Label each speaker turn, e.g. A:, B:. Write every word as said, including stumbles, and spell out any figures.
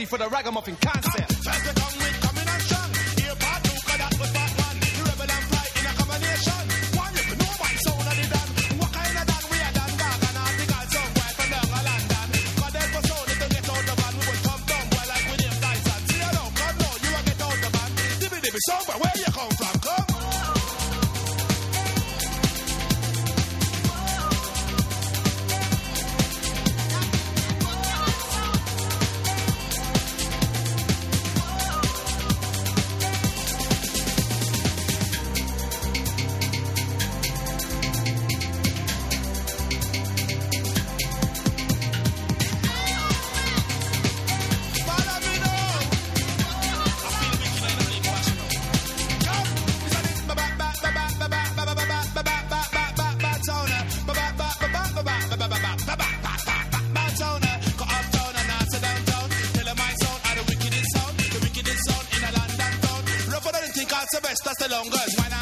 A: ready for the ragamuffin concept.
B: First we come with coming and strong. Here part two, cause that was part one. The rebel and fly in a combination. One, you know one sound of the dan. What kind of dan we are dan gag and article some white from down a London. Cause then for sound it to get out the van. We will come down well like with them Tyson. See you now, come now, you will get out the van. Dibby dibby sober, where you come from? Come. That's the longest.